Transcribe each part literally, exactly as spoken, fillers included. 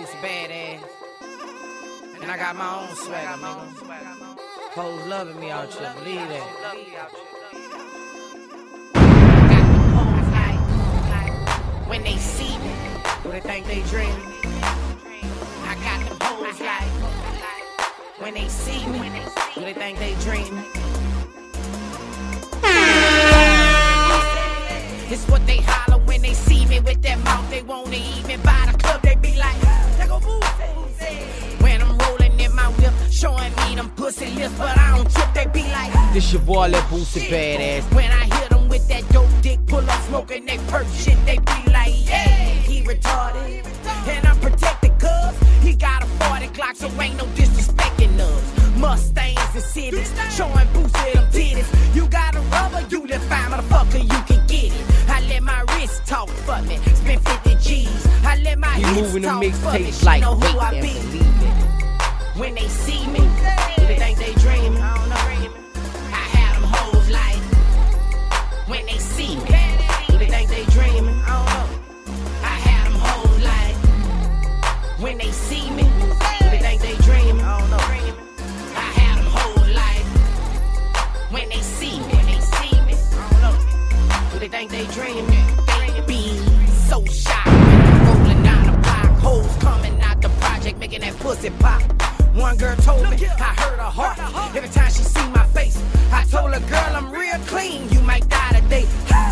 boosie badass. And I got my own swagger, nigga. Hoes loving me out here, believe that. When they see me, do they think they dream? I got them hoes like, when they see me, do they think they dream? It's what they holler when they see me with that mouth. They won't even buy the club. They be like, they go boosie. When I'm rolling in my whip, showing me them pussy lips, but I don't trip. They be like, this your boy, Lil Boosie Badass. When I hit them with that dope dick, pull up smoking that perk shit, they be like, yeah, he retarded. And I'm protected cuz he got a forty Glock, so ain't no disrespecting us. Mustangs and cities, showing Boosie them titties. You got a rubber, you the fine motherfucker, you can get it. I let my wrist talk for me, spend fifty G's. I let my you hips moving the talk for me, mixtapes she like know who I and be. believe it. When they see me, do they think they dreaming? I don't know. I have them hoes like, when they see me, do they think they dreaming? I don't know. I have them hoes like, when they see me, do they think they dreaming? I don't know. I have them hoes like, when they see me, when they see me, I don't know. Do they think they dreaming? They be so shy when I'm rolling down the block, hoes coming out the project making that pussy pop. One girl told me I hurt her heart every time she see my face. I told her, girl, I'm real clean, you might die today.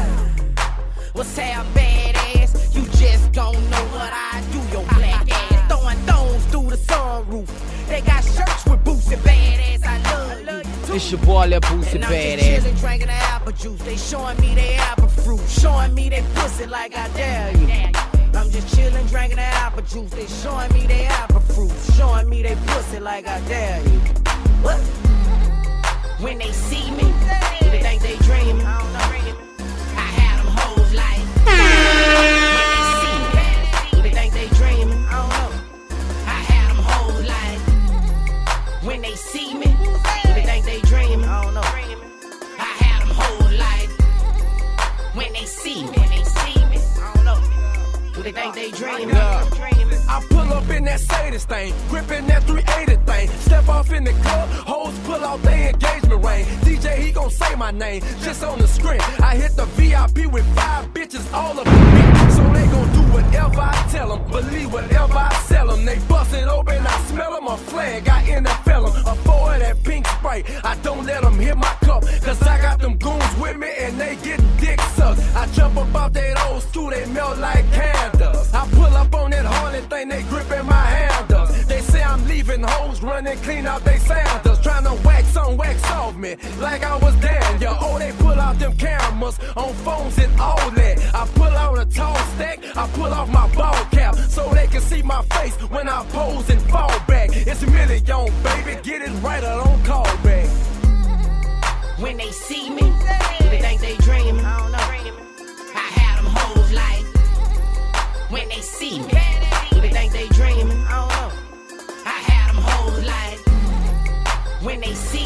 What's that badass? You just don't know what I do, your black ass. Throwing thorns through the sunroof. They got shirts with Boosie Badass. I love you. It's your boy, Lil Boosie and I'm Badass. just chillin', drinking the apple juice. They showing me they apple fruit, showing me they pussy like I dare you. I'm just chillin', drinking the apple juice. They showing me they apple fruit, showing me they pussy like I dare you. What? When they see me, do they think they dreaming? I don't know. I have them hoes like, when they see me, do they think they dreaming? I don't know. I have them hoes like, when they see me, do they think they dreaming? I don't know. I have them hoes like, when they see me, when they see me, I don't know. Do they think they dreaming? Yeah. I pull up in that Sadis thing, gripping that three eighty thing. Step off in the club, hoes pull out their engagement ring. D J, he gon' say my name, just on the screen. I hit the V I P with five bitches all up in me. So they gon' do whatever I tell them, believe whatever I sell them. They bust it open, I smell them, a flag, I N F L them. A four of that pink spray, I don't let them hit my cup. Cause I got them goons with me and they getting dick sucked. I jump up out that old school, they melt like candles. I pull up on that Harley thing, they gripping my handles. They say I'm leaving hoes running clean out they sandals. Trying to wax on, wax off me, like I was Daniel. Oh, they pull out them cameras on phones and all that. I pull out a tall stack, I pull off my ball cap, so they can see my face when I pose and fall back. It's a million, baby, get it right or don't call back. When they see me, do they think they dreaming? I don't know. I have them hoes like, when they see me, do they think they dreaming? I don't know. I have them hoes like, when they see